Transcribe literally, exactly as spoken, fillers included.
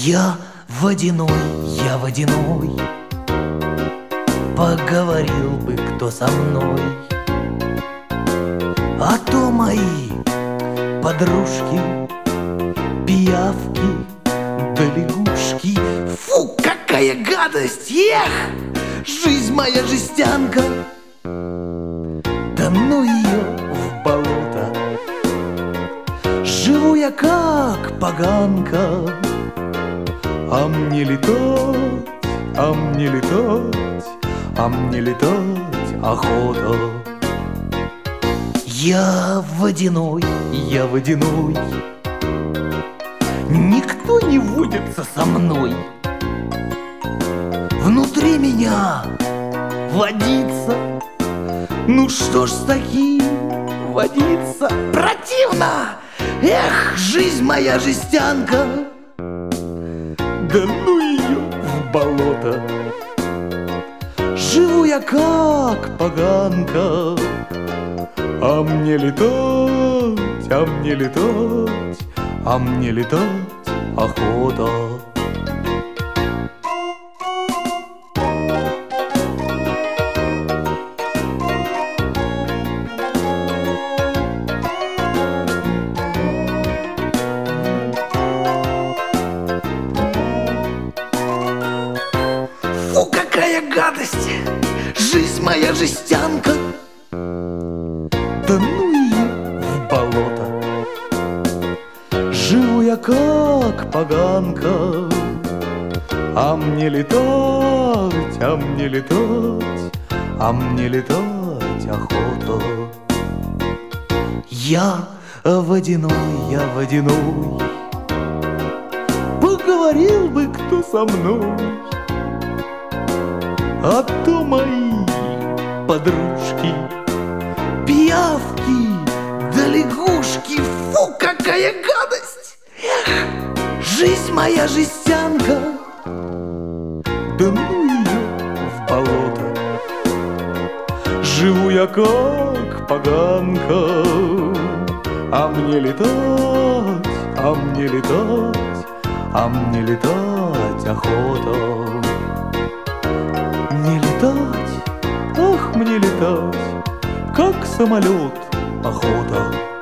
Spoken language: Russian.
Я водяной, я водяной, поговорил бы кто со мной. А то мои подружки, пиявки да лягушки. Фу, какая гадость! Эх, жизнь моя жестянка, да ну ее в болото. Живу я как поганка, а мне летать, а мне летать, а мне летать охота. Я водяной, я водяной, никто не водится со мной. Внутри меня водится, ну что ж с таким водиться? Противно! Эх, жизнь моя жестянка, да ну ее в болото. Живу я как поганка, а мне летать, а мне летать, а мне летать охота. Фу, какая гадость! Жизнь моя жестянка, да ну ее в болото. Живу я как поганка, а мне летать, а мне летать, а мне летать охота. Я водяной, я водяной, поговорил бы кто со мной. А то мои подружки, пиявки да лягушки. Фу, какая гадость! Эх, жизнь моя жестянка, да ну ее в болото. Живу я как поганка, а мне летать, а мне летать, а мне летать охота. Мне летать, ах, мне летать, как самолет охота.